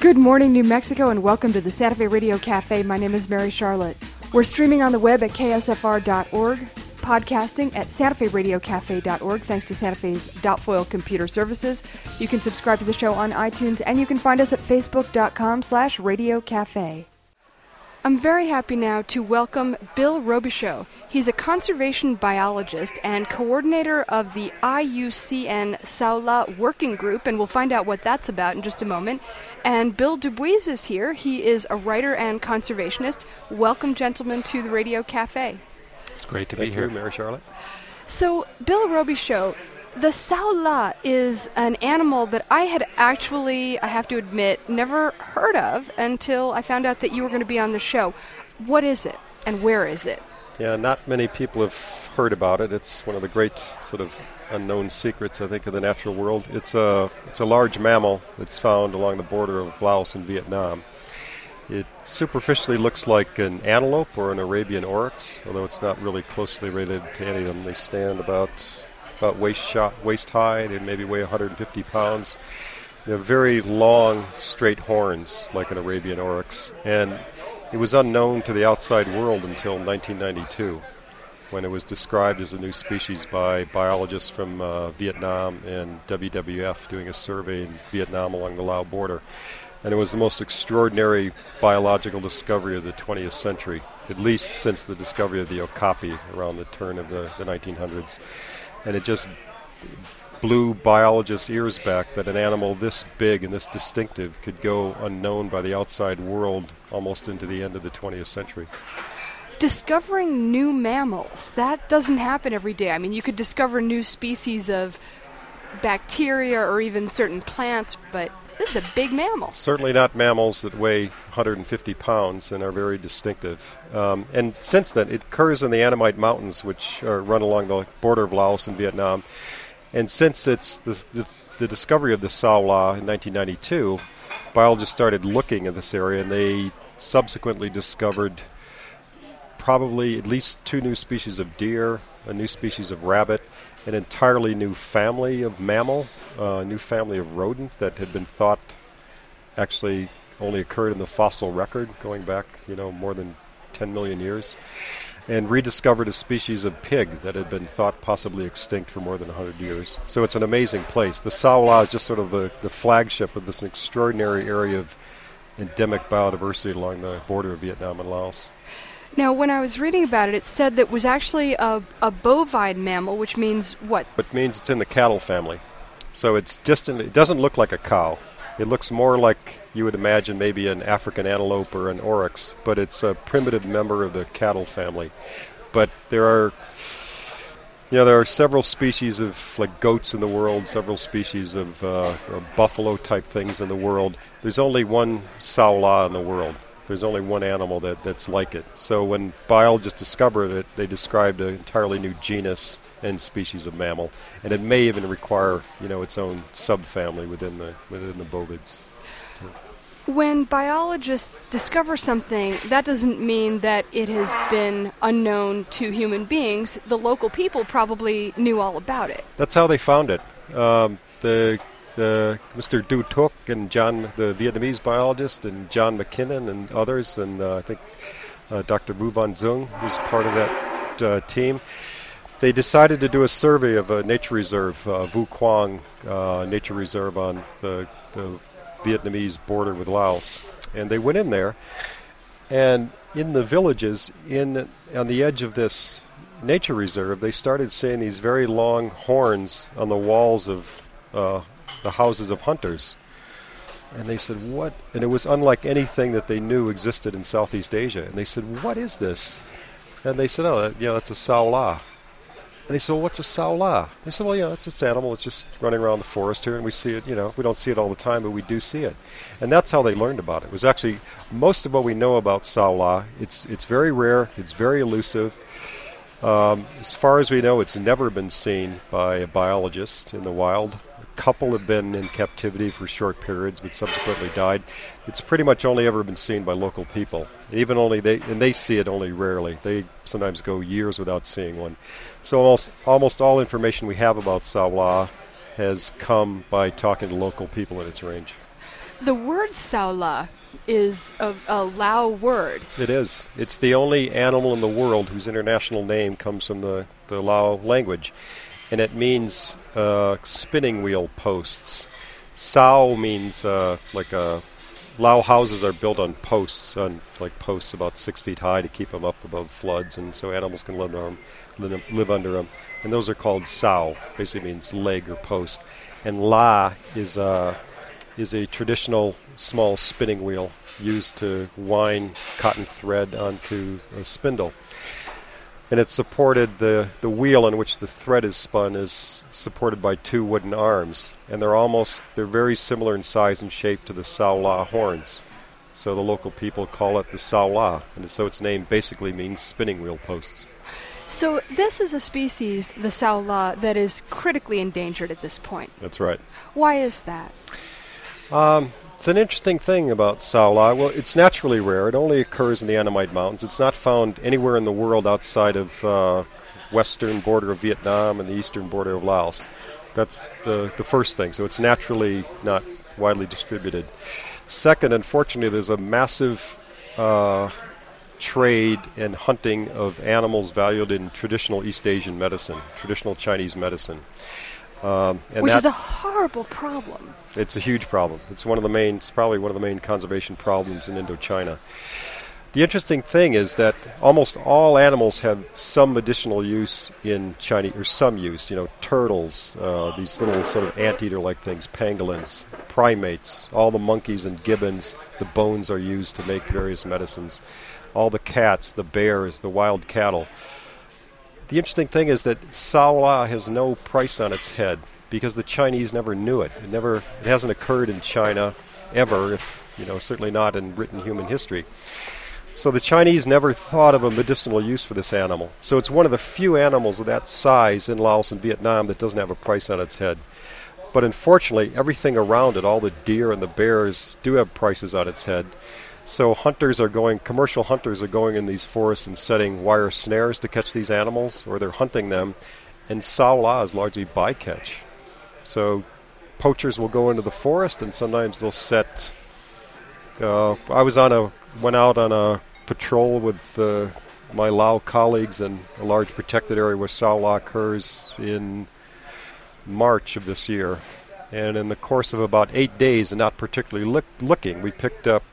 Good morning, New Mexico, and welcome to the Santa Fe Radio Cafe. My name is Mary Charlotte. We're streaming on the web at ksfr.org, podcasting at santaferadiocafe.org, thanks to Santa Fe's Dotfoil Computer Services. You can subscribe to the show on iTunes, and you can find us at facebook.com/radiocafe. I'm very happy now to welcome Bill Robichaux. He's a conservation biologist and coordinator of the IUCN Saula Working Group, and we'll find out what that's about in just a moment. And Bill Dubuis is here. He is a writer and conservationist. Welcome, gentlemen, to the Radio Cafe. It's great to be here, Mary Charlotte. So, Bill Robichaux, the saula is an animal that I had actually, I have to admit, never heard of until I found out that you were going to be on the show. What is it, and where is it? Yeah, not many people have heard about it. It's one of the great sort of unknown secrets, I think, of the natural world. It's a large mammal that's found along the border of Laos and Vietnam. It superficially looks like an antelope or an Arabian oryx, although it's not really closely related to any of them. They stand about waist high. They maybe weigh 150 pounds. They have very long, straight horns, like an Arabian oryx. And it was unknown to the outside world until 1992, when it was described as a new species by biologists from Vietnam and WWF doing a survey in Vietnam along the Lao border. And it was the most extraordinary biological discovery of the 20th century, at least since the discovery of the okapi around the turn of the 1900s. And it just blew biologists' ears back that an animal this big and this distinctive could go unknown by the outside world almost into the end of the 20th century. Discovering new mammals, that doesn't happen every day. I mean, you could discover new species of bacteria or even certain plants, but this is a big mammal. Certainly not mammals that weigh 150 pounds and are very distinctive. And since then, it occurs in the Annamite Mountains, which run along the border of Laos and Vietnam. And since it's the discovery of the saula in 1992, biologists started looking at this area, and they subsequently discovered probably at least 2 new species of deer, a new species of rabbit, an entirely new family of mammal, a new family of rodent that had been thought actually only occurred in the fossil record going back, more than 10 million years, and rediscovered a species of pig that had been thought possibly extinct for more than 100 years. So it's an amazing place. The Saula is just sort of the flagship of this extraordinary area of endemic biodiversity along the border of Vietnam and Laos. Now, when I was reading about it, it said that it was actually a bovine mammal, which means what? It means it's in the cattle family. So it's distant. It doesn't look like a cow. It looks more like you would imagine maybe an African antelope or an oryx, but it's a primitive member of the cattle family. But there are several species of like goats in the world, several species of buffalo-type things in the world. There's only one saula in the world. There's only one animal that's like it. So when biologists discovered it, they described an entirely new genus and species of mammal, and it may even require, its own subfamily within the bovids. When biologists discover something, that doesn't mean that it has been unknown to human beings. The local people probably knew all about it. That's how they found it. Mr. Du Tuc and John, the Vietnamese biologist, and John McKinnon and others, and I think Dr. Vu Van Zung, who's part of that team, they decided to do a survey of a nature reserve, Vu Quang Nature Reserve on the Vietnamese border with Laos. And they went in there, and in the villages, on the edge of this nature reserve, they started seeing these very long horns on the walls of the houses of hunters. And they said, what? And it was unlike anything that they knew existed in Southeast Asia. And they said, what is this? And they said, it's a saula. And they said, well, what's a saula? They said, well, it's this animal. It's just running around the forest here, and we see it, we don't see it all the time, but we do see it. And that's how they learned about it. It was actually most of what we know about saula. It's very rare. It's very elusive. As far as we know, it's never been seen by a biologist in the wild. A couple have been in captivity for short periods, but subsequently died. It's pretty much only ever been seen by local people. They see it only rarely. They sometimes go years without seeing one. So almost all information we have about saula has come by talking to local people in its range. The word Saola is a Lao word. It is. It's the only animal in the world whose international name comes from the Lao language, and it means spinning wheel posts. Sao means Lao houses are built on posts, like posts about 6 feet high to keep them up above floods, and so animals can live under them. And those are called sao. Basically means leg or post. And la is a traditional small spinning wheel used to wind cotton thread onto a spindle. And it's supported, the wheel on which the thread is spun is supported by 2 wooden arms. And they're very similar in size and shape to the Saola horns. So the local people call it the Saola. And so its name basically means spinning wheel posts. So this is a species, the Saola, that is critically endangered at this point. That's right. Why is that? It's an interesting thing about Saola. Well, it's naturally rare. It only occurs in the Annamite Mountains. It's not found anywhere in the world outside of western border of Vietnam and the eastern border of Laos. That's the first thing. So it's naturally not widely distributed. Second, unfortunately, there's a massive trade and hunting of animals valued in traditional East Asian medicine, traditional Chinese medicine. Which is a horrible problem. It's a huge problem. It's probably one of the main conservation problems in Indochina. The interesting thing is that almost all animals have some additional use in China, or some use. Turtles, these little sort of anteater-like things, pangolins, primates, all the monkeys and gibbons, the bones are used to make various medicines. All the cats, the bears, the wild cattle. The interesting thing is that Saola has no price on its head because the Chinese never knew it. It hasn't occurred in China ever, certainly not in written human history. So the Chinese never thought of a medicinal use for this animal. So it's one of the few animals of that size in Laos and Vietnam that doesn't have a price on its head. But unfortunately, everything around it, all the deer and the bears, do have prices on its head. So commercial hunters are going in these forests and setting wire snares to catch these animals, or they're hunting them, and Saola is largely bycatch. So poachers will go into the forest, and sometimes they'll set. I went out on a patrol with my Lao colleagues in a large protected area where Saola occurs in March of this year, and in the course of about 8 days, and not particularly looking, we picked up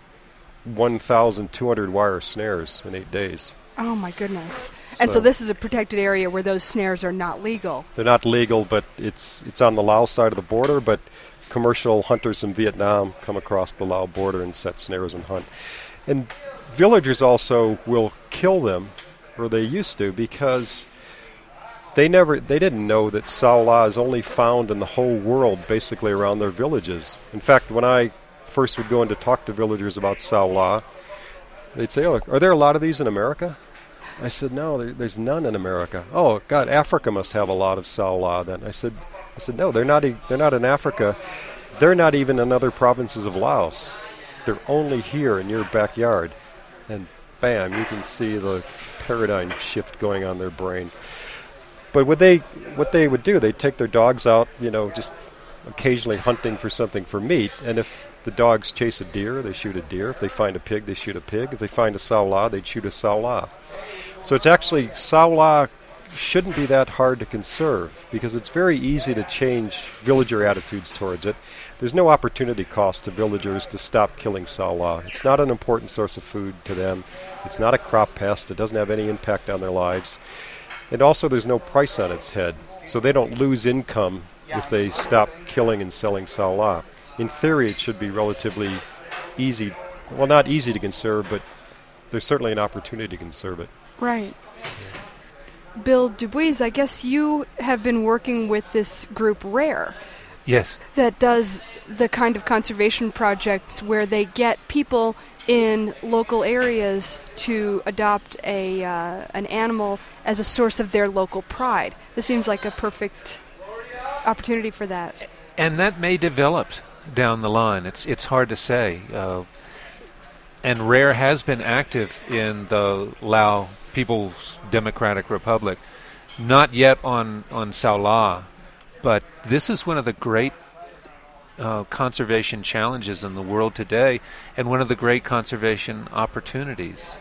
1,200 wire snares in 8 days. Oh my goodness. And so this is a protected area where those snares are not legal. They're not legal, but it's on the Lao side of the border, but commercial hunters in Vietnam come across the Lao border and set snares and hunt. And villagers also will kill them, or they used to, because they didn't know that Saola is only found in the whole world, basically around their villages. In fact, when I first would go in to talk to villagers about Saola, they'd say, "Oh, are there a lot of these in America?" I said, "No, there's none in America." "Oh, God, Africa must have a lot of Saola then." I said, "No, they're not in Africa. They're not even in other provinces of Laos. They're only here in your backyard." And bam, you can see the paradigm shift going on in their brain. But what they would do, they'd take their dogs out, just occasionally hunting for something for meat, and if the dogs chase a deer, they shoot a deer. If they find a pig, they shoot a pig. If they find a Saola, they'd shoot a Saola. So it's actually, Saola shouldn't be that hard to conserve because it's very easy to change villager attitudes towards it. There's no opportunity cost to villagers to stop killing Saola. It's not an important source of food to them. It's not a crop pest. It doesn't have any impact on their lives. And also there's no price on its head, so they don't lose income if they stop killing and selling Saola. In theory, it should be relatively easy. Well, not easy to conserve, but there's certainly an opportunity to conserve it. Right. Bill Dubuis, I guess you have been working with this group RARE. Yes. That does the kind of conservation projects where they get people in local areas to adopt an animal as a source of their local pride. This seems like a perfect opportunity for that. And that may develop down the line. It's hard to say. And RARE has been active in the Lao People's Democratic Republic, not yet on Saola, but this is one of the great conservation challenges in the world today, and one of the great conservation opportunities.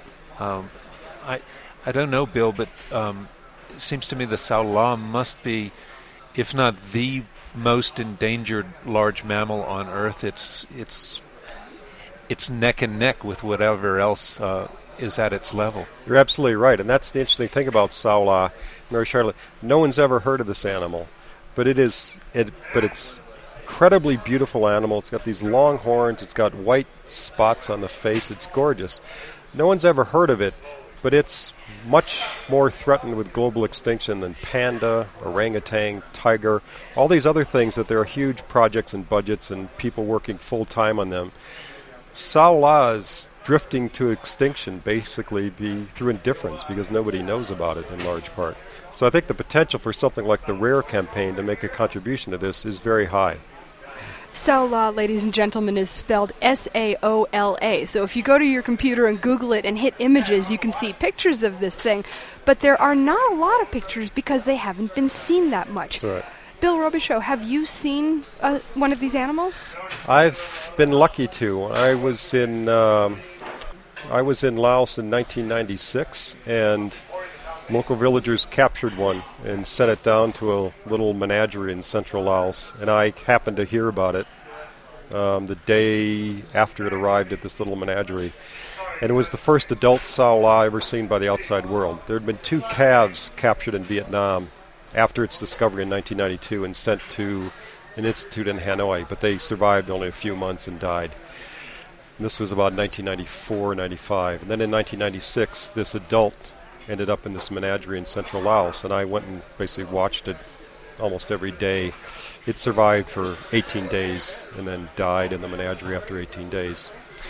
I don't know, Bill, but it seems to me the saola must be, if not the most endangered large mammal on Earth, it's neck and neck with whatever else is at its level. You're absolutely right, and that's the interesting thing about saola, Mary Charlotte. No one's ever heard of this animal, but it's incredibly beautiful animal. It's got these long horns. It's got white spots on the face. It's gorgeous. No one's ever heard of it, but it's much more threatened with global extinction than panda, orangutan, tiger, all these other things that there are huge projects and budgets and people working full-time on them. Saola is drifting to extinction basically through indifference because nobody knows about it in large part. So I think the potential for something like the RARE campaign to make a contribution to this is very high. Saola, ladies and gentlemen, is spelled S-A-O-L-A. So if you go to your computer and Google it and hit images, you can see pictures of this thing. But there are not a lot of pictures because they haven't been seen that much. That's right. Bill Robichaux, have you seen one of these animals? I've been lucky to. I was in Laos in 1996, and local villagers captured one and sent it down to a little menagerie in central Laos, and I happened to hear about it the day after it arrived at this little menagerie. And it was the first adult saola ever seen by the outside world. There had been 2 calves captured in Vietnam after its discovery in 1992 and sent to an institute in Hanoi, but they survived only a few months and died. And this was about 1994, 95. And then in 1996, this adult ended up in this menagerie in central Laos, and I went and basically watched it almost every day. It survived for 18 days and then died in the menagerie after 18 days.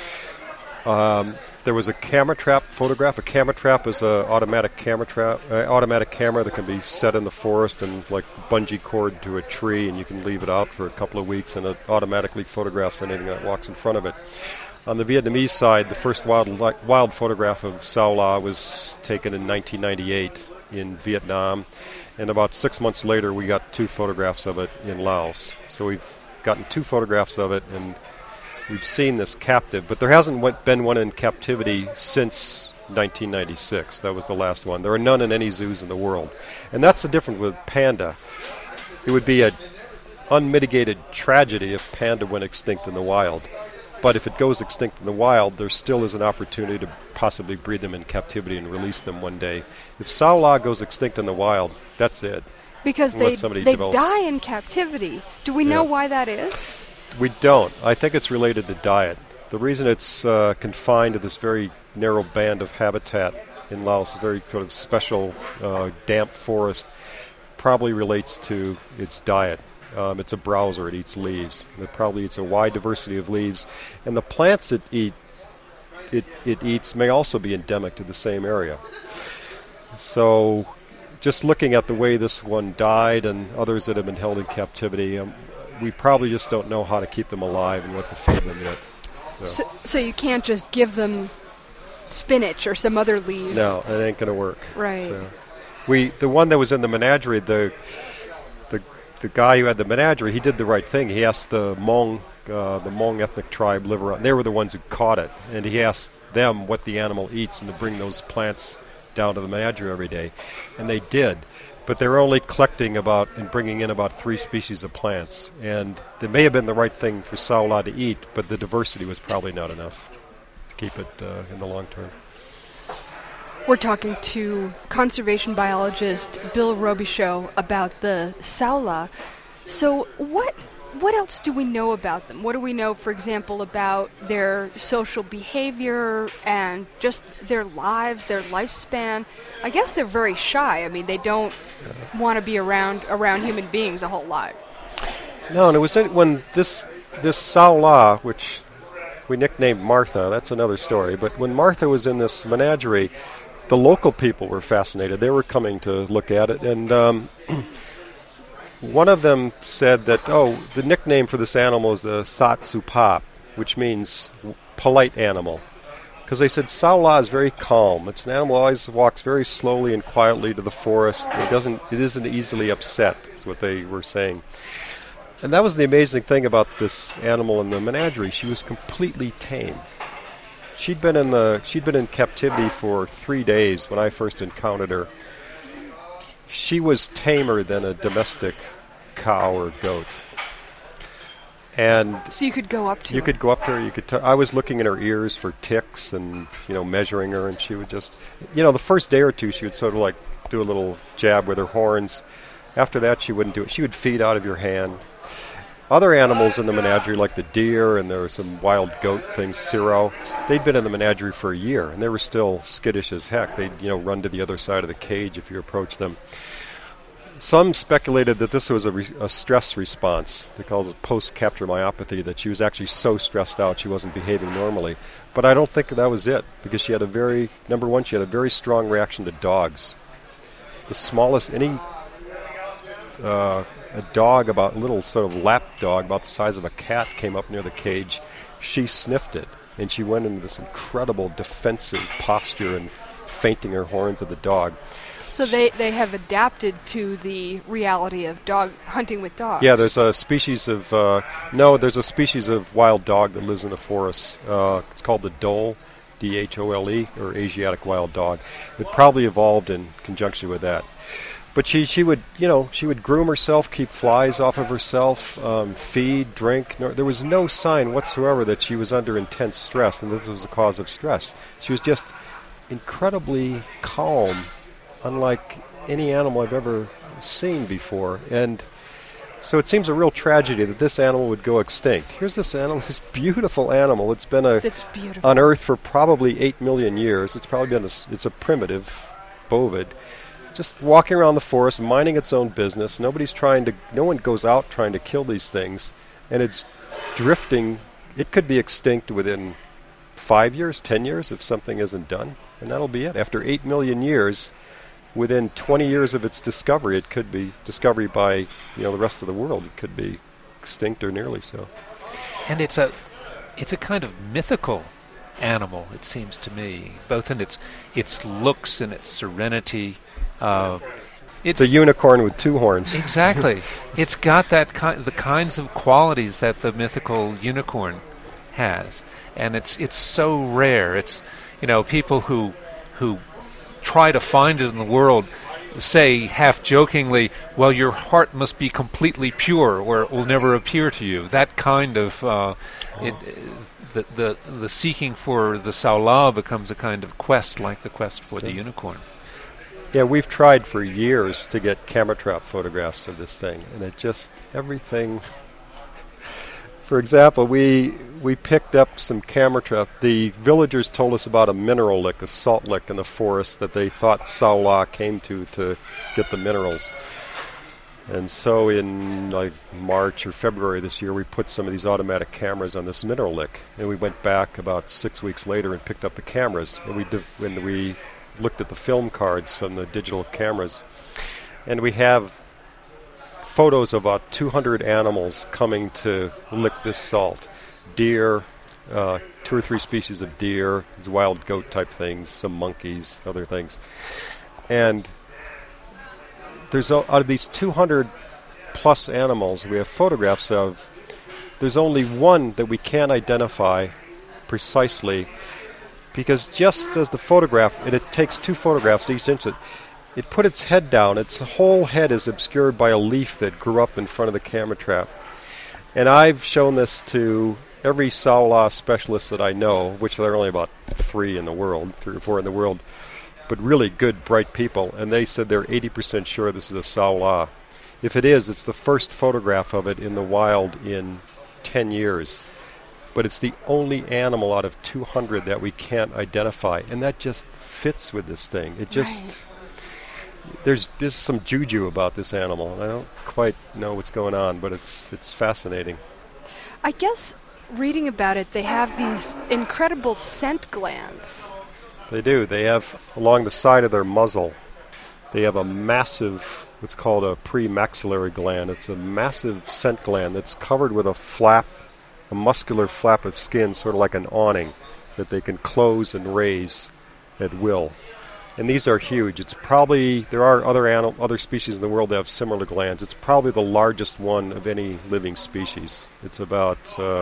There was a camera trap photograph. A camera trap is an automatic camera that can be set in the forest and like bungee cord to a tree, and you can leave it out for a couple of weeks, and it automatically photographs anything that walks in front of it. On the Vietnamese side, the first wild photograph of saola was taken in 1998 in Vietnam, and about 6 months later we got 2 photographs of it in Laos. So we've gotten 2 photographs of it, and we've seen this captive, but there hasn't been one in captivity since 1996. That was the last one. There are none in any zoos in the world. And that's the difference with panda. It would be an unmitigated tragedy if panda went extinct in the wild. But if it goes extinct in the wild, there still is an opportunity to possibly breed them in captivity and release them one day. If saola goes extinct in the wild, that's it. Because they die in captivity. Do we know why that is? We don't. I think it's related to diet. The reason it's confined to this very narrow band of habitat in Laos, very sort of special damp forest, probably relates to its diet. It's a browser. It eats leaves. It probably eats a wide diversity of leaves. And the plants it eats may also be endemic to the same area. So just looking at the way this one died and others that have been held in captivity, we probably just don't know how to keep them alive and what to feed them yet. So you can't just give them spinach or some other leaves? No, it ain't going to work. Right. So the one that was in the menagerie, the guy who had the menagerie, he did the right thing. He asked the Hmong ethnic tribe live around. They were the ones who caught it, and he asked them what the animal eats and to bring those plants down to the menagerie every day, and they did. But they were only collecting and bringing in about 3 species of plants, and they may have been the right thing for saola to eat, but the diversity was probably not enough to keep it in the long term. We're talking to conservation biologist Bill Robichaux about the saola. So what else do we know about them? What do we know, for example, about their social behavior and just their lives, their lifespan? I guess they're very shy. I mean, they don't want to be around human beings a whole lot. No, and it was when this saola, which we nicknamed Martha, that's another story, but when Martha was in this menagerie, the local people were fascinated. They were coming to look at it, and one of them said that, the nickname for this animal is the Sat Supap, which means polite animal. Because they said saola is very calm. It's an animal that always walks very slowly and quietly to the forest. It isn't easily upset, is what they were saying. And that was the amazing thing about this animal in the menagerie. She was completely tame. She'd been in captivity for 3 days when I first encountered her. She was tamer than a domestic cow or goat. And so you could go up to her. You could go up to her. You could. I was looking in her ears for ticks and measuring her, and she would just, the first day or two she would sort of like do a little jab with her horns. After that she wouldn't do it. She would feed out of your hand. Other animals in the menagerie, like the deer, and there were some wild goat things, Ciro, they'd been in the menagerie for a year, and they were still skittish as heck. They'd, run to the other side of the cage if you approached them. Some speculated that this was a stress response. They call it post-capture myopathy, that she was actually so stressed out she wasn't behaving normally. But I don't think that was it, because she had a very strong reaction to dogs. The smallest, a dog, about a little sort of lap dog about the size of a cat, came up near the cage. She sniffed it, and she went into this incredible defensive posture and fainting her horns at the dog. So they have adapted to the reality of dog hunting with dogs. Yeah, there's a species of wild dog that lives in the forest. It's called the dhole, D-H-O-L-E, or Asiatic wild dog. It probably evolved in conjunction with that. But she would groom herself, keep flies off of herself, feed, drink. There was no sign whatsoever that she was under intense stress, and this was the cause of stress. She was just incredibly calm, unlike any animal I've ever seen before. And so it seems a real tragedy that this animal would go extinct. Here's this animal, this beautiful animal. It's been on Earth for probably 8 million years. It's probably been it's a primitive bovid, just walking around the forest, minding its own business. No one goes out trying to kill these things, and it's drifting. It could be extinct within 5 years, 10 years if something isn't done, and that'll be it. After 8 million years, within 20 years of its discovery, it could be discovery by the rest of the world. It could be extinct or nearly so. And it's a kind of mythical animal, it seems to me, both in its looks and its serenity. It's a unicorn with 2 horns. Exactly. It's got the kinds of qualities that the mythical unicorn has, and it's so rare. It's people who try to find it in the world say half jokingly, "Well, your heart must be completely pure, or it will never appear to you." That kind of the seeking for the Saola becomes a kind of quest, like the quest for the unicorn. Yeah, we've tried for years to get camera trap photographs of this thing, and everything. For example, we picked up some camera trap. The villagers told us about a mineral lick, a salt lick in the forest that they thought Saola came to get the minerals. And so in March or February this year, we put some of these automatic cameras on this mineral lick, and we went back about 6 weeks later and picked up the cameras, and we looked at the film cards from the digital cameras, and we have photos of about 200 animals coming to lick this salt. Deer, 2 or 3 species of deer, these wild goat type things, some monkeys, other things. And there's out of these 200 plus animals we have photographs of, there's only one that we can't identify precisely, because just as the photograph, it takes 2 photographs each instant, it put its head down. Its whole head is obscured by a leaf that grew up in front of the camera trap. And I've shown this to every Saola specialist that I know, which there are only about 3 or 4 in the world, but really good, bright people, and they said they're 80% sure this is a Saola. If it is, it's the first photograph of it in the wild in 10 years. But it's the only animal out of 200 that we can't identify, and that just fits with this thing. It just... Right. There's some juju about this animal, and I don't quite know what's going on, but it's fascinating. I guess reading about it, they have these incredible scent glands. They do. They have, along the side of their muzzle, they have a massive, what's called a premaxillary gland. It's a massive scent gland that's covered with a muscular flap of skin, sort of like an awning, that they can close and raise at will. And these are huge. It's probably, there are other species in the world that have similar glands. It's probably the largest one of any living species. It's about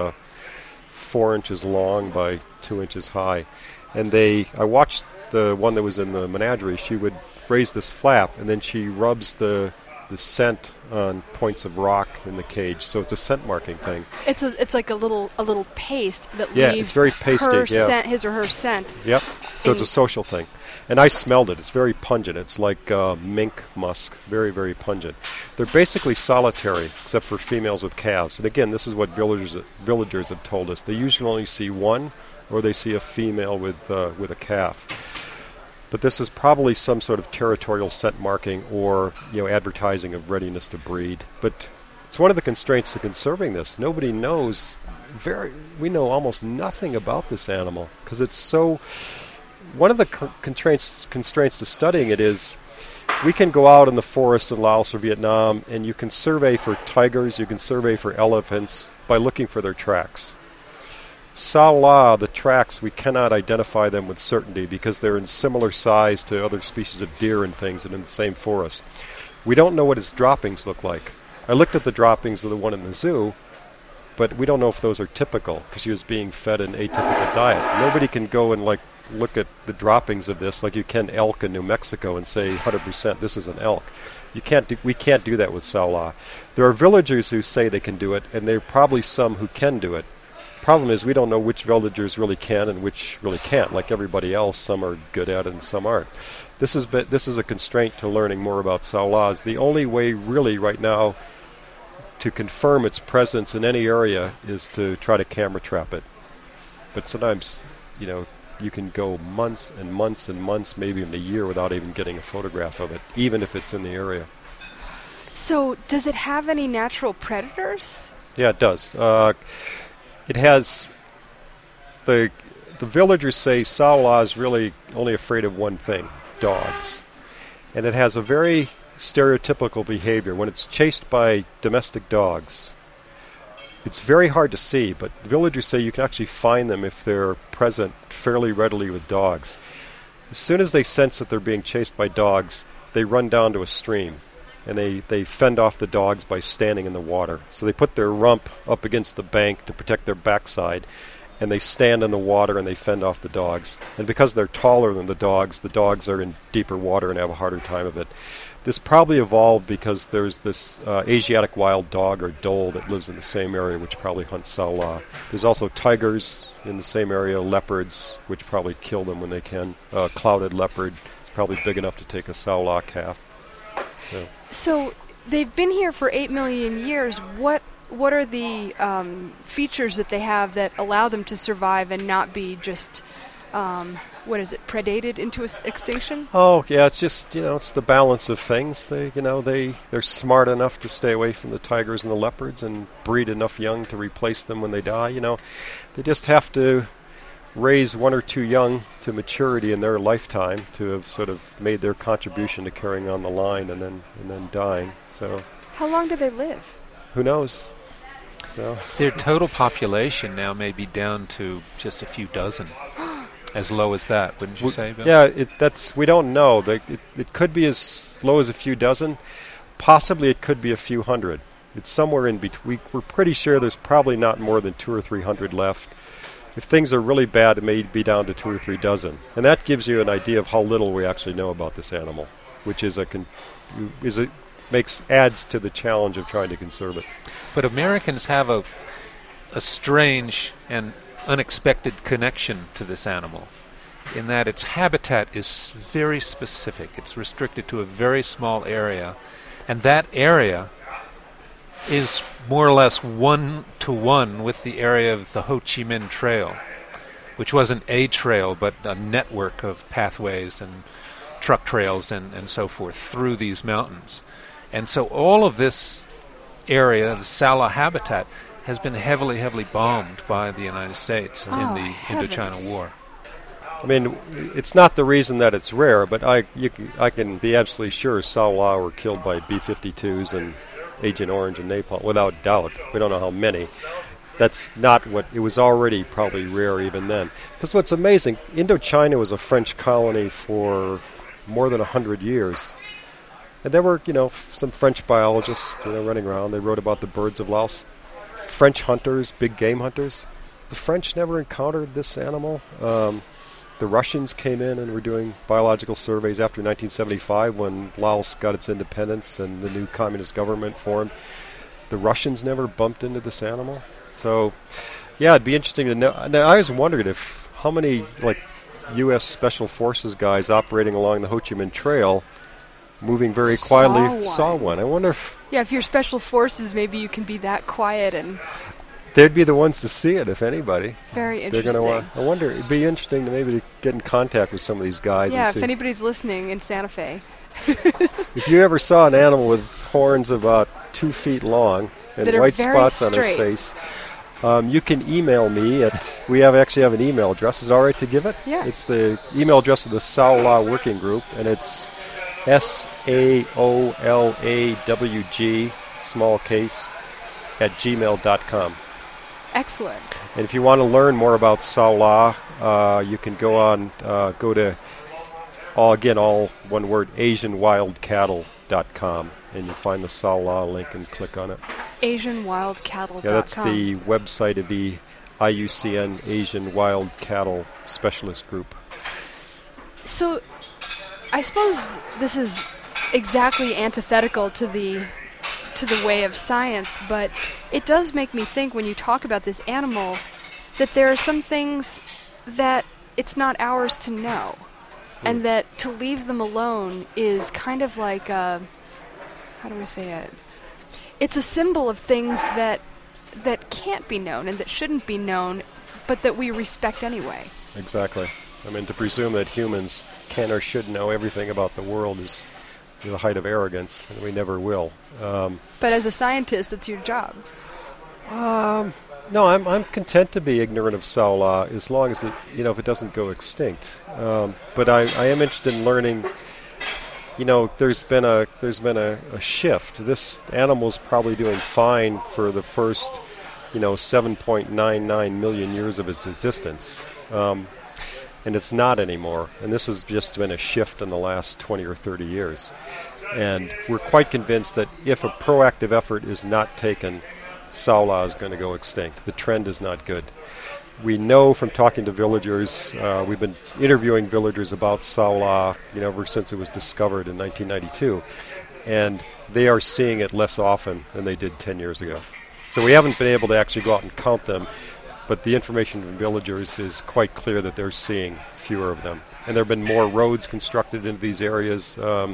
4 inches long by 2 inches high. And I watched the one that was in the menagerie. She would raise this flap, and then she rubs the scent on points of rock in the cage. So it's a scent marking thing. It's like a little paste that leaves it's very pasty, scent, his or her scent. Yep. So it's a social thing. And I smelled it. It's very pungent. It's like mink musk. Very, very pungent. They're basically solitary, except for females with calves. And again, this is what villagers have told us. They usually only see one, or they see a female with a calf. But this is probably some sort of territorial scent marking or advertising of readiness to breed. But it's one of the constraints to conserving this. Nobody knows. We know almost nothing about this animal because it's so. One of the constraints to studying it is we can go out in the forests in Laos or Vietnam and you can survey for tigers, you can survey for elephants by looking for their tracks. Sao La, the tracks, we cannot identify them with certainty because they're in similar size to other species of deer and things and in the same forest. We don't know what its droppings look like. I looked at the droppings of the one in the zoo, but we don't know if those are typical because she was being fed an atypical diet. Nobody can go and look at the droppings of this like you can elk in New Mexico and say 100% this is an elk. We can't do that with Sao La. There are villagers who say they can do it, and there are probably some who can do it. Problem is we don't know which villagers really can and which really can't. Like everybody else, some are good at it and some aren't. This is a constraint to learning more about Sao La. The only way really right now to confirm its presence in any area is to try to camera trap it. But sometimes, you can go months and months and months, maybe even a year, without even getting a photograph of it, even if it's in the area. So, does it have any natural predators? Yeah, it does. It has the villagers say Sao La is really only afraid of one thing: dogs, and it has a very stereotypical behavior when it's chased by domestic dogs. It's very hard to see, but villagers say you can actually find them if they're present fairly readily with dogs. As soon as they sense that they're being chased by dogs, they run down to a stream, and they fend off the dogs by standing in the water. So they put their rump up against the bank to protect their backside, and they stand in the water and they fend off the dogs. And because they're taller than the dogs are in deeper water and have a harder time of it. This probably evolved because there's this Asiatic wild dog or dhole that lives in the same area, which probably hunts Sao La. There's also tigers in the same area, leopards, which probably kill them when they can. Clouded leopard, it's probably big enough to take a Sao La calf. So they've been here for 8 million years. What are the features that they have that allow them to survive and not be just predated into extinction? Oh, yeah, it's just, it's the balance of things. They're smart enough to stay away from the tigers and the leopards and breed enough young to replace them when they die. They just have to raise one or two young to maturity in their lifetime to have sort of made their contribution to carrying on the line and then dying. So how long do they live? Who knows? So. Their total population now may be down to just a few dozen. As low as that, wouldn't you say, Bill? Yeah, we don't know. It could be as low as a few dozen. Possibly it could be a few hundred. It's somewhere in between. We're pretty sure there's probably not more than 200 or 300 left. If things are really bad, it may be down to 2 or 3 dozen. And that gives you an idea of how little we actually know about this animal, which adds to the challenge of trying to conserve it. But Americans have a strange and unexpected connection to this animal in that its habitat is very specific. It's restricted to a very small area, and that area is more or less 1-to-1 with the area of the Ho Chi Minh Trail, which wasn't a trail but a network of pathways and truck trails and so forth through these mountains. And so all of this area, the Sao La habitat, has been heavily bombed by the United States in the Indochina War. I mean, it's not the reason that it's rare, but I can be absolutely sure Sao La were killed by B-52s and Agent Orange and napalm, without doubt. We don't know how many. That's not what... It was already probably rare even then. Because what's amazing, Indochina was a French colony for more than 100 years. And there were, some French biologists, running around. They wrote about the birds of Laos. French hunters, big game hunters. The French never encountered this animal. The Russians came in and were doing biological surveys after 1975 when Laos got its independence and the new communist government formed. The Russians never bumped into this animal. So, yeah, it'd be interesting to know. Now, I was wondering how many, U.S. Special Forces guys operating along the Ho Chi Minh Trail, moving very quietly, saw one. I wonder if... Yeah, if you're Special Forces, maybe you can be that quiet and... They'd be the ones to see it, if anybody. Very interesting. They're going to I wonder, it'd be interesting to maybe get in contact with some of these guys. Yeah, and if anybody's listening in Santa Fe. If you ever saw an animal with horns about 2 feet long and white spots on his face, you can email me at, we actually have an email address. Is it all right to give it? Yeah. It's the email address of the Sao La Working Group, and it's SAOLAWG, small case, @gmail.com. Excellent. And if you want to learn more about Sao La, you can go to, all one word, AsianWildCattle.com, and you'll find the Sao La link and click on it. AsianWildCattle.com. Yeah, that's the website of the IUCN Asian Wild Cattle Specialist Group. So, I suppose this is exactly antithetical to the way of science, but it does make me think when you talk about this animal that there are some things that it's not ours to know, and that to leave them alone is kind of like how do we say it? It's a symbol of things that can't be known and that shouldn't be known, but that we respect anyway. Exactly. I mean, to presume that humans can or should know everything about the world is the height of arrogance, and we never will. But as a scientist, it's your job. No, I'm content to be ignorant of Sao La as long as if it doesn't go extinct. But I am interested in learning. There's been a shift. This animal's probably doing fine for the first 7.99 million years of its existence. And it's not anymore. And this has just been a shift in the last 20 or 30 years. And we're quite convinced that if a proactive effort is not taken, Sao La is going to go extinct. The trend is not good. We know from talking to villagers, we've been interviewing villagers about Sao La, ever since it was discovered in 1992. And they are seeing it less often than they did 10 years ago. So we haven't been able to actually go out and count them. But the information from villagers is quite clear that they're seeing fewer of them. And there have been more roads constructed into these areas. The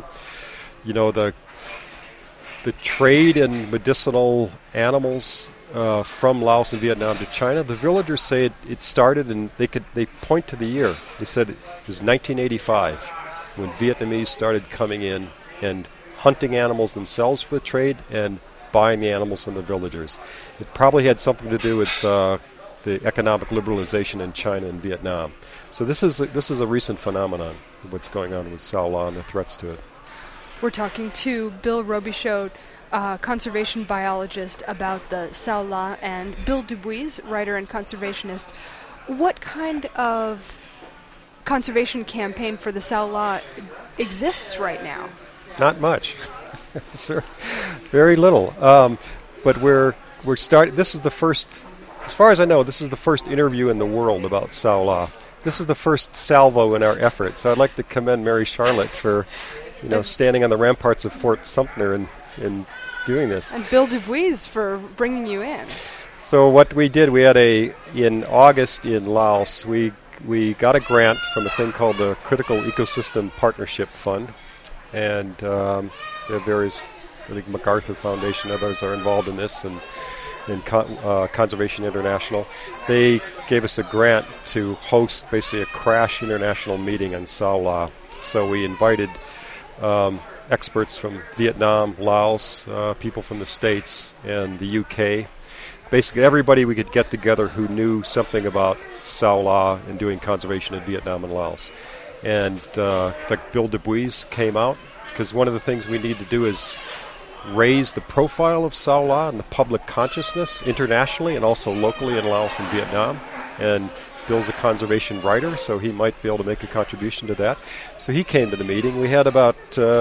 trade in medicinal animals from Laos and Vietnam to China, the villagers say it started, and they point to the year. They said it was 1985 when Vietnamese started coming in and hunting animals themselves for the trade and buying the animals from the villagers. It probably had something to do with the economic liberalization in China and Vietnam. So this is a recent phenomenon of what's going on with Sao La and the threats to it. We're talking to Bill Robichaud, conservation biologist, about the Sao La, and Bill Dubuis, writer and conservationist. What kind of conservation campaign for the Sao La exists right now? Not much. Very little. But we're starting. This is the first. As far as I know, this is the first interview in the world about Sao La. This is the first salvo in our effort. So I'd like to commend Mary Charlotte for, standing on the ramparts of Fort Sumter and doing this. And Bill Dubuis for bringing you in. So what we did, in August in Laos, we got a grant from a thing called the Critical Ecosystem Partnership Fund. And there are various, I think MacArthur Foundation, others are involved in this, and Conservation International. They gave us a grant to host basically a crash international meeting on Sao La. So we invited experts from Vietnam, Laos, people from the States, and the UK. Basically everybody we could get together who knew something about Sao La and doing conservation in Vietnam and Laos. And Bill Dubuis came out, because one of the things we need to do is raise the profile of Sao La and the public consciousness internationally and also locally in Laos and Vietnam. And Bill's a conservation writer, so he might be able to make a contribution to that. So he came to the meeting. We had about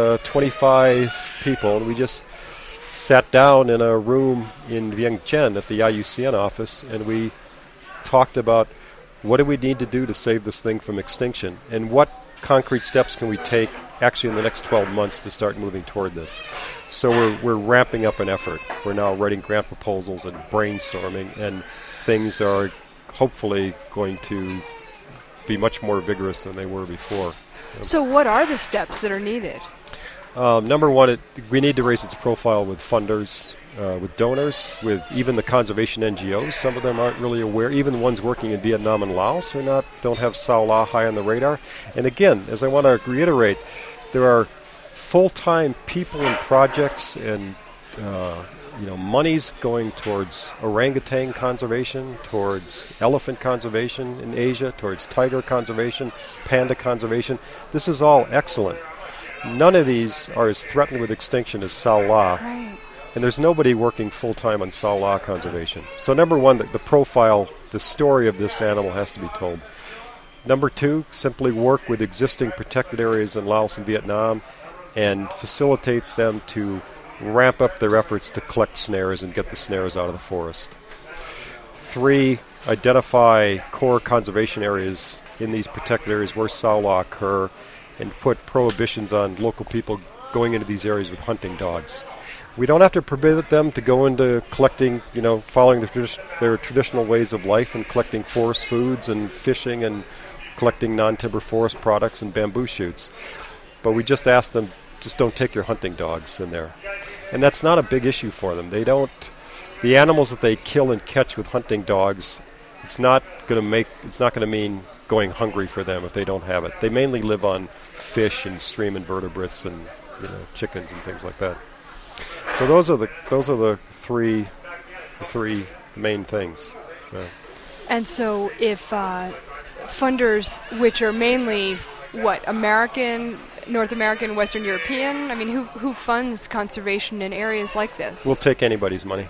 25 people, and we just sat down in a room in Vientiane at the IUCN office, and we talked about what do we need to do to save this thing from extinction, and what concrete steps can we take actually in the next 12 months to start moving toward this. So we're ramping up an effort. We're now writing grant proposals and brainstorming, and things are hopefully going to be much more vigorous than they were before. So what are the steps that are needed? Number one, we need to raise its profile with funders, with donors, with even the conservation NGOs. Some of them aren't really aware. Even the ones working in Vietnam and Laos don't have Sao La high on the radar. And again, as I want to reiterate, there are full-time people and projects and monies going towards orangutan conservation, towards elephant conservation in Asia, towards tiger conservation, panda conservation. This is all excellent. None of these are as threatened with extinction as Sao La. Right. And there's nobody working full-time on Sao La conservation. So number one, the profile, the story of this animal has to be told. Number two, simply work with existing protected areas in Laos and Vietnam and facilitate them to ramp up their efforts to collect snares and get the snares out of the forest. Three, identify core conservation areas in these protected areas where Sao La occur and put prohibitions on local people going into these areas with hunting dogs. We don't have to prohibit them to go into collecting, following their traditional ways of life and collecting forest foods and fishing and collecting non-timber forest products and bamboo shoots. But we just ask them, just don't take your hunting dogs in there. And that's not a big issue for them. The animals that they kill and catch with hunting dogs, it's not going to mean going hungry for them if they don't have it. They mainly live on fish and stream invertebrates and chickens and things like that. So those are the three main things. And so if funders, which are mainly American, North American, Western European, I mean, who funds conservation in areas like this? We'll take anybody's money.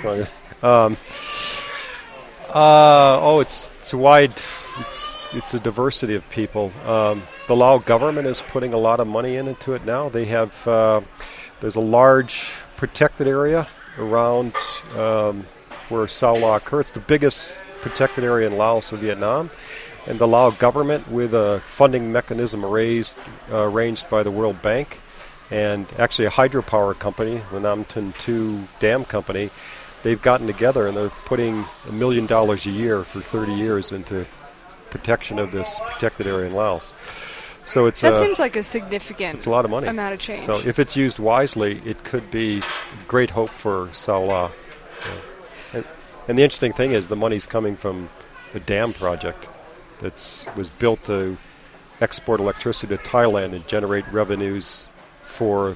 It's wide. It's a diversity of people. The Lao government is putting a lot of money into it now. They have there's a large protected area around where Sao La occurs. It's the biggest protected area in Laos or Vietnam. And the Lao government, with a funding mechanism arranged by the World Bank, and actually a hydropower company, the Nam Tin 2 Dam Company, they've gotten together and they're putting $1 million a year for 30 years into protection of this protected area in Laos. So that seems like a significant it's a lot of money. Amount of change. So if it's used wisely, it could be great hope for Sao La. And the interesting thing is the money's coming from a dam project that was built to export electricity to Thailand and generate revenues for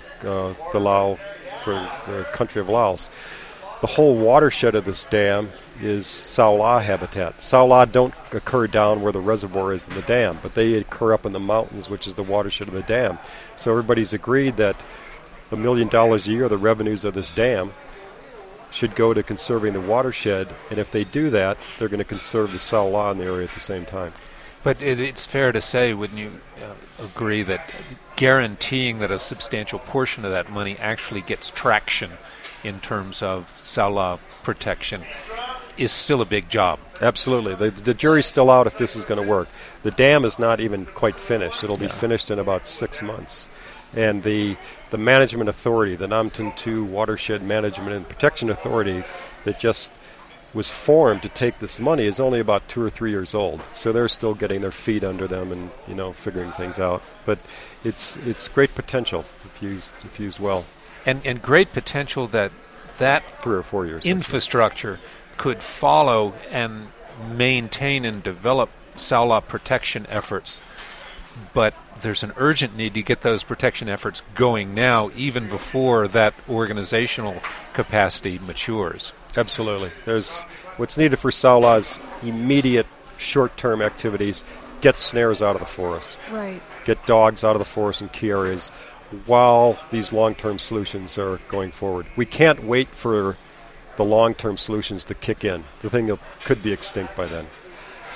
the country of Laos. The whole watershed of this dam is Sao La habitat. Sao La don't occur down where the reservoir is in the dam, but they occur up in the mountains, which is the watershed of the dam. So everybody's agreed that $1 million a year, the revenues of this dam, should go to conserving the watershed, and if they do that, they're going to conserve the Sao La in the area at the same time. But it's fair to say, wouldn't you agree, that guaranteeing that a substantial portion of that money actually gets traction in terms of Sao La protection is still a big job? Absolutely. The jury's still out if this is going to work. The dam is not even quite finished. It'll be finished in about 6 months. And the management authority, the Nam Tin 2 Watershed Management and Protection Authority that just was formed to take this money is only about 2 or 3 years old. So they're still getting their feet under them and figuring things out. But it's great potential if used well. And great potential that 3 or 4 years infrastructure could follow and maintain and develop Sao La protection efforts. But there's an urgent need to get those protection efforts going now, even before that organizational capacity matures. Absolutely. There's what's needed for Sao La's immediate short-term activities: get snares out of the forest, right? Get dogs out of the forest in key areas, while these long-term solutions are going forward. We can't wait for the long-term solutions to kick in. The thing could be extinct by then.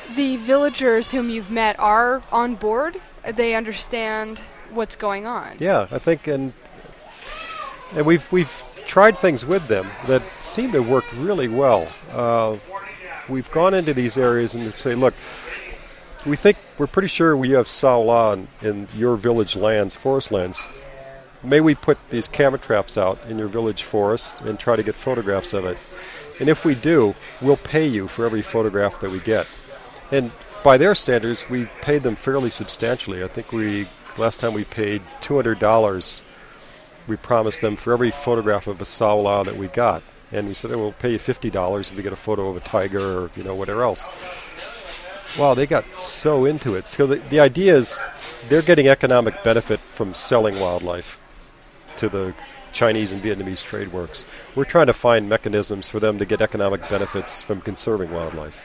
the villagers whom you've met are on board? They understand what's going on? Yeah, I think, and we've tried things with them that seem to work really well. We've gone into these areas and say, look, we're pretty sure we have Saola in your village lands, forest lands. May we put these camera traps out in your village forests and try to get photographs of it? And if we do, we'll pay you for every photograph that we get. And by their standards, we paid them fairly substantially. I think last time we paid $200. We promised them for every photograph of a Saola that we got. And we said, we'll pay you $50 if we get a photo of a tiger or, whatever else. Wow, they got so into it. So the idea is they're getting economic benefit from selling wildlife to the Chinese and Vietnamese trade works. We're trying to find mechanisms for them to get economic benefits from conserving wildlife.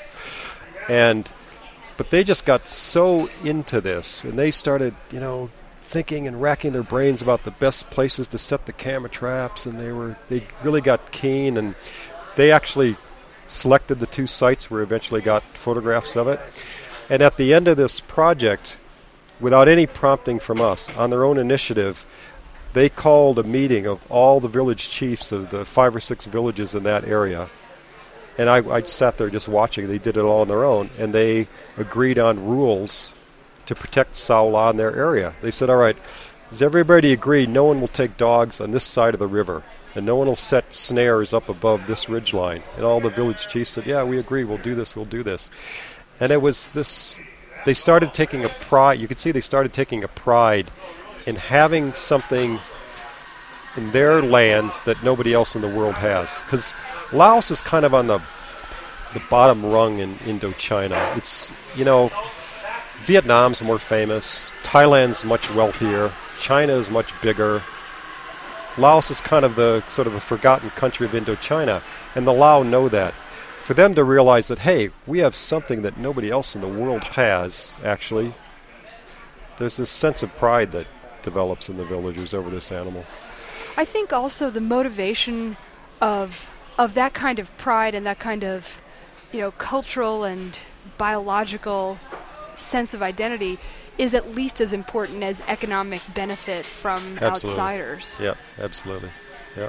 But they just got so into this, and they started, thinking and racking their brains about the best places to set the camera traps, and they really got keen, and they actually selected the 2 sites where we eventually got photographs of it. And at the end of this project, without any prompting from us, on their own initiative, they called a meeting of all the village chiefs of the 5 or 6 villages in that area. And I sat there just watching. They did it all on their own, and they agreed on rules to protect Saola in their area. They said, all right, does everybody agree no one will take dogs on this side of the river, and no one will set snares up above this ridge line? And all the village chiefs said, yeah, we agree, we'll do this. And it was this, they started taking a pride, you could see they started taking a pride in having something in their lands that nobody else in the world has. Because Laos is kind of on the bottom rung in Indochina. It's, Vietnam's more famous, Thailand's much wealthier, China is much bigger. Laos is kind of the sort of a forgotten country of Indochina, and the Lao know that. For them to realize that, hey, we have something that nobody else in the world has, actually, there's this sense of pride that develops in the villagers over this animal. I think also the motivation of that kind of pride and that kind of, cultural and biological sense of identity is at least as important as economic benefit from outsiders. Yeah, absolutely. Yeah.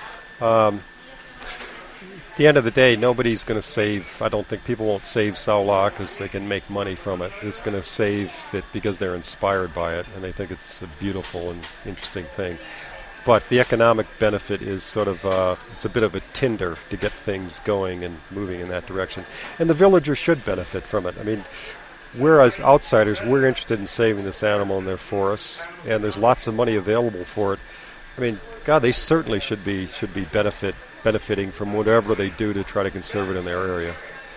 At the end of the day, nobody's going to save, I don't think people won't save Saola because they can make money from it. It's going to save it because they're inspired by it, and they think it's a beautiful and interesting thing. But the economic benefit is sort of, it's a bit of a tinder to get things going and moving in that direction. And the villagers should benefit from it. I mean, we're as outsiders, we're interested in saving this animal in their forests, and there's lots of money available for it. I mean, God, they certainly should be benefiting from whatever they do to try to conserve it in their area.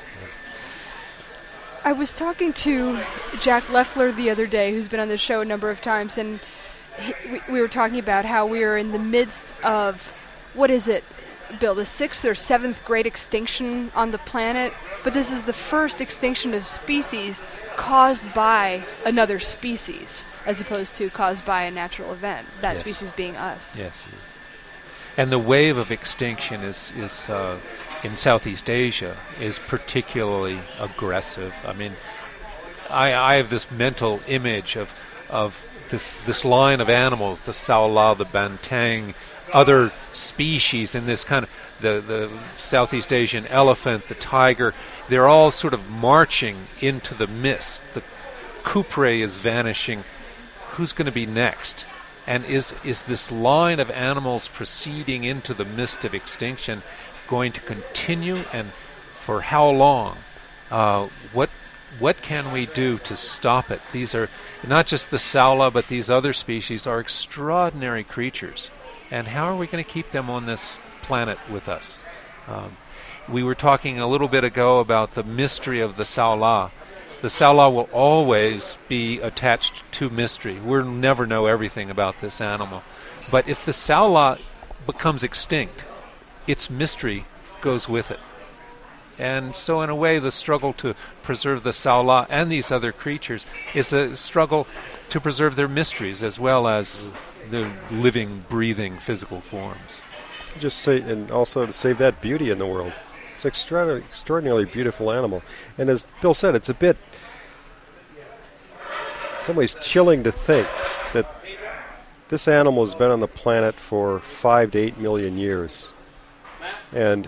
I was talking to Jack Leffler the other day, who's been on the show a number of times, and we were talking about how we are in the midst of, what is it, Bill, the 6th or 7th great extinction on the planet, but this is the first extinction of species caused by another species, as opposed to caused by a natural event, that species being us. Yes. And the wave of extinction is in Southeast Asia is particularly aggressive. I mean, I have this mental image of this line of animals, the Saola, the Banteng, other species in this kind of the Southeast Asian elephant, the tiger. They're all sort of marching into the mist. The Coupre is vanishing. Who's going to be next? And is this line of animals proceeding into the mist of extinction going to continue, and for how long? What can we do to stop it? These are not just the Saola, but these other species are extraordinary creatures. And how are we going to keep them on this planet with us? We were talking a little bit ago about the mystery of the Saola. The Saola will always be attached to mystery. We'll never know everything about this animal. But if the Saola becomes extinct, its mystery goes with it. And so in a way, the struggle to preserve the Saola and these other creatures is a struggle to preserve their mysteries as well as the living, breathing physical forms. Just say, and also to save that beauty in the world. It's an extraordinarily beautiful animal. And as Bill said, it's a bit, in some ways, chilling to think that this animal has been on the planet for 5 to 8 million years. And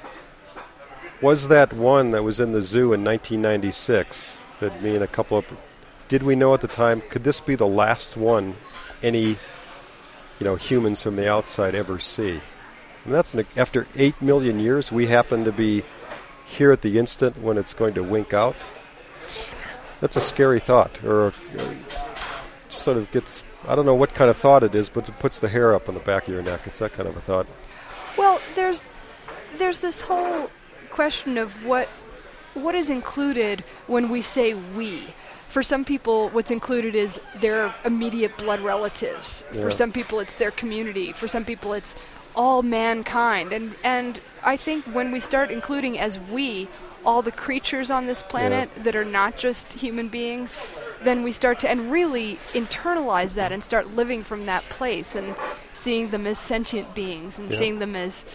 was that one that was in the zoo in 1996 that me and a couple of... Did we know at the time, could this be the last one any humans from the outside ever see? And that's after 8 million years, we happen to be here at the instant when it's going to wink out. That's a scary thought, or just sort of gets, I don't know what kind of thought it is, but it puts the hair up on the back of your neck. It's that kind of a thought. Well, there's this whole question of what is included when we say we. For some people, what's included is their immediate blood relatives. Yeah. For some people, it's their community. For some people, it's all mankind. And I think when we start including as we all the creatures on this planet that are not just human beings, then we start to and really internalize that and start living from that place and seeing them as sentient beings and seeing them as,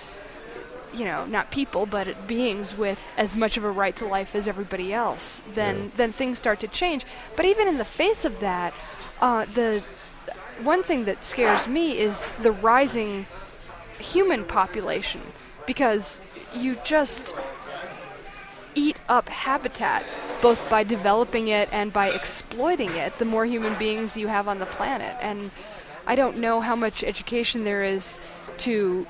not people, but beings with as much of a right to life as everybody else, then things start to change. But even in the face of that, the one thing that scares me is the rising human population, because you just eat up habitat, both by developing it and by exploiting it, the more human beings you have on the planet. And I don't know how much education there is to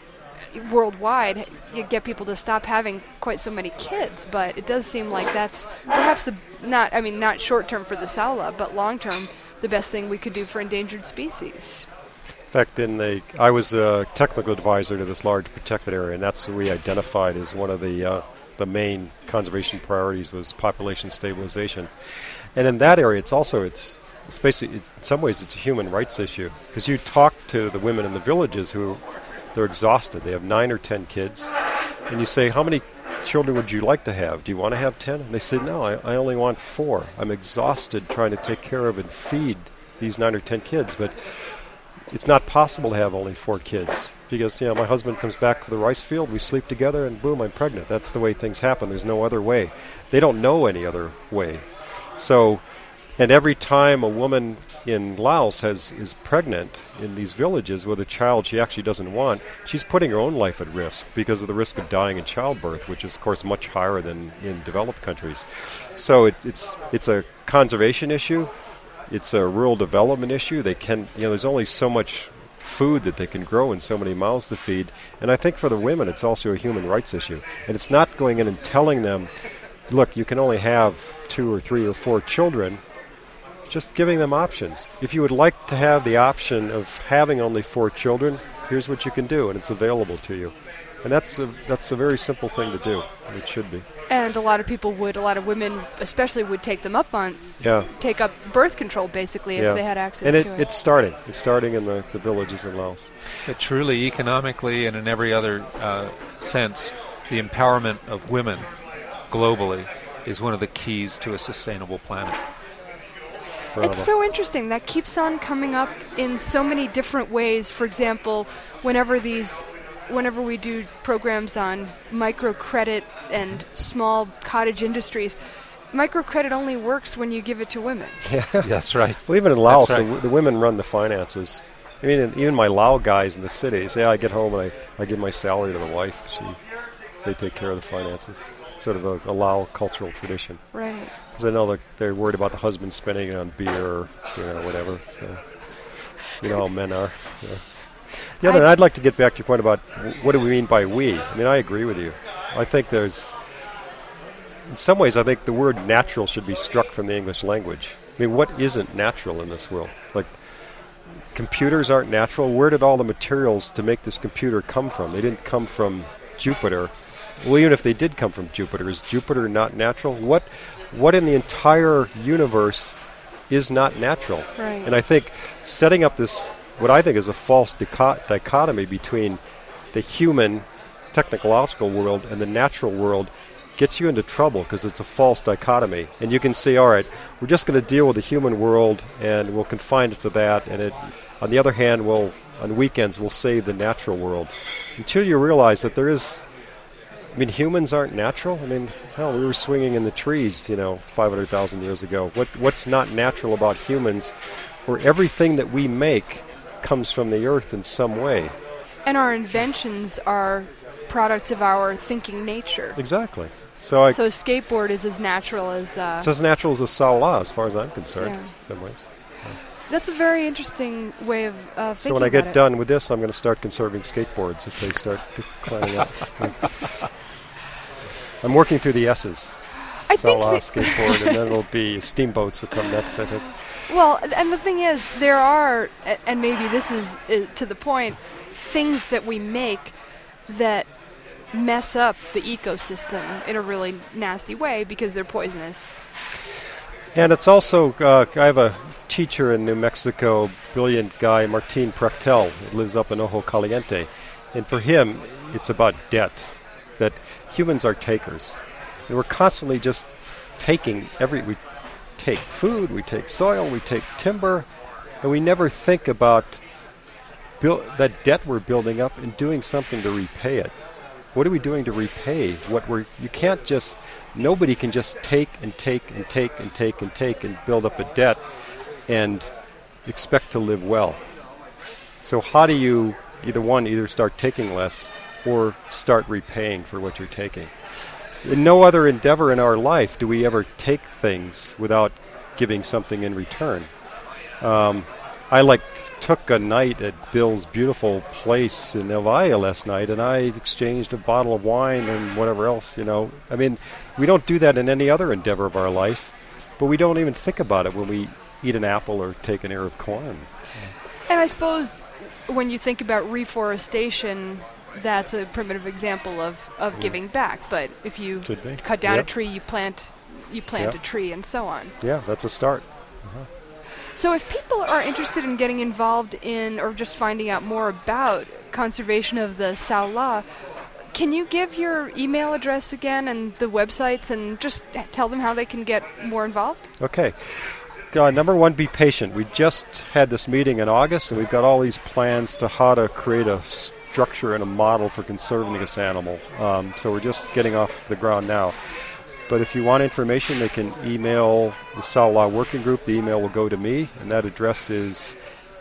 worldwide get people to stop having quite so many kids, but it does seem like that's perhaps not short term for the saola, but long term the best thing we could do for endangered species. In fact, I was a technical advisor to this large protected area, and that's what we identified as one of the main conservation priorities was population stabilization. And in that area, it's basically, in some ways, it's a human rights issue, because you talk to the women in the villages who they're exhausted. They have 9 or 10 kids, and you say, how many children would you like to have? Do you want to have 10? And they say, no, I only want 4. I'm exhausted trying to take care of and feed these 9 or 10 kids, but it's not possible to have only 4 kids, because my husband comes back to the rice field, we sleep together, and boom, I'm pregnant. That's the way things happen. There's no other way. They don't know any other way. So, and every time a woman in Laos is pregnant in these villages with a child she actually doesn't want, she's putting her own life at risk because of the risk of dying in childbirth, which is, of course, much higher than in developed countries. So it's a conservation issue. It's a rural development issue. They can, there's only so much food that they can grow and so many mouths to feed. And I think for the women, it's also a human rights issue. And it's not going in and telling them, look, you can only have 2 or 3 or 4 children. Just giving them options. If you would like to have the option of having only 4 children, here's what you can do, and it's available to you. And that's a very simple thing to do. It should be. And a lot of women especially would take them up on, take up birth control basically if they had access to it. And it's starting in the villages in Laos. Truly, economically and in every other sense, the empowerment of women globally is one of the keys to a sustainable planet. It's so interesting. That keeps on coming up in so many different ways. For example, whenever we do programs on microcredit and small cottage industries, microcredit only works when you give it to women. Yeah, that's right. Well, even in Laos, the women run the finances. I mean, even my Lao guys in the cities, I get home and I give my salary to the wife. They take care of the finances. Sort of a Lao cultural tradition. Right. Because I know that they're worried about the husband spending it on beer or whatever. So, how men are. The other, I'd like to get back to your point about what do we mean by we. I mean, I agree with you. I think in some ways, I think the word natural should be struck from the English language. I mean, what isn't natural in this world? Like, computers aren't natural. Where did all the materials to make this computer come from? They didn't come from Jupiter. Well, even if they did come from Jupiter, is Jupiter not natural? What in the entire universe is not natural? Right. And I think setting up this, what I think is a false dichotomy between the human technological world and the natural world gets you into trouble because it's a false dichotomy. And you can say, all right, we're just going to deal with the human world and we'll confine it to that. And on the other hand, on weekends, we'll save the natural world. Until you realize that there is I mean, humans aren't natural. I mean, hell, we were swinging in the trees, 500,000 years ago. What's not natural about humans, where everything that we make comes from the earth in some way? And our inventions are products of our thinking nature. Exactly. So a skateboard is as natural as... it's as natural as a Salah, as far as I'm concerned, in some ways. That's a very interesting way of thinking about it. So when I get done with this, I'm going to start conserving skateboards if they start declining up. I'm working through the S's. Salah, skateboard, and then it'll be steamboats will come next, I think. Well, and the thing is, there are, and maybe this is to the point, things that we make that mess up the ecosystem in a really nasty way because they're poisonous. And it's also, I have a teacher in New Mexico, brilliant guy, Martin Prechtel, who lives up in Ojo Caliente. And for him, it's about debt, that humans are takers. And we're constantly just taking we take food, we take soil, we take timber, and we never think about that debt we're building up and doing something to repay it. What are we doing to repay nobody can just take and take and take and take and take and build up a debt and expect to live well. So how do you either start taking less or start repaying for what you're taking? In no other endeavor in our life do we ever take things without giving something in return. I took a night at Bill's beautiful place in El Valle last night, and I exchanged a bottle of wine and whatever else, I mean, we don't do that in any other endeavor of our life, but we don't even think about it when we eat an apple or take an ear of corn. And I suppose when you think about reforestation, that's a primitive example of giving back. But if you cut down a tree, you plant a tree, and so on. Yeah, that's a start. So if people are interested in getting involved in or just finding out more about conservation of the Saula, can you give your email address again and the websites and just tell them how they can get more involved? Okay. Number one, be patient. We just had this meeting in August, and we've got all these plans to how to create a structure and a model for conserving this animal. So we're just getting off the ground now. But if you want information, they can email the Saula Working Group. The email will go to me, and that address is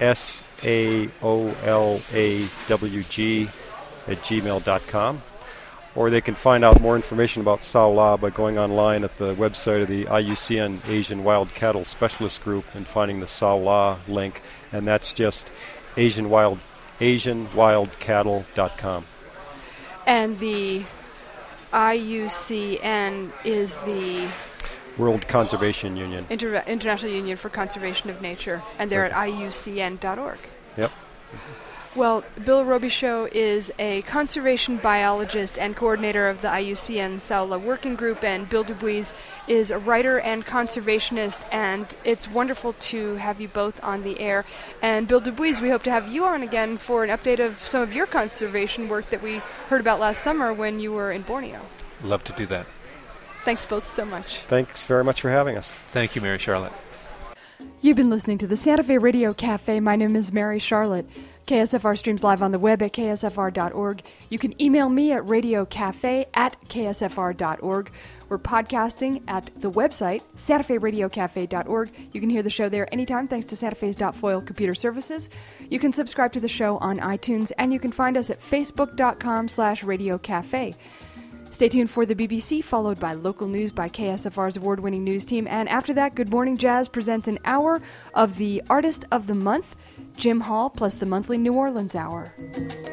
saolawg@gmail.com. Or they can find out more information about Saula by going online at the website of the IUCN Asian Wild Cattle Specialist Group and finding the Saula link, and that's just AsianWildCattle.com. And the IUCN is the World Conservation Union. International Union for Conservation of Nature, and they're at IUCN.org. Yep. Well, Bill Robichaud is a conservation biologist and coordinator of the IUCN Saula Working Group, and Bill Dubuis is a writer and conservationist, and it's wonderful to have you both on the air. And Bill Dubuis, we hope to have you on again for an update of some of your conservation work that we heard about last summer when you were in Borneo. Love to do that. Thanks both so much. Thanks very much for having us. Thank you, Mary Charlotte. You've been listening to the Santa Fe Radio Cafe. My name is Mary Charlotte. KSFR streams live on the web at ksfr.org. You can email me at radiocafe@ksfr.org. We're podcasting at the website, santaferadiocafe.org. You can hear the show there anytime thanks to Santa Fe's .foil computer services. You can subscribe to the show on iTunes, and you can find us at facebook.com/radiocafe. Stay tuned for the BBC, followed by local news by KSFR's award-winning news team. And after that, Good Morning Jazz presents an hour of the Artist of the Month, Jim Hall, plus the monthly New Orleans Hour.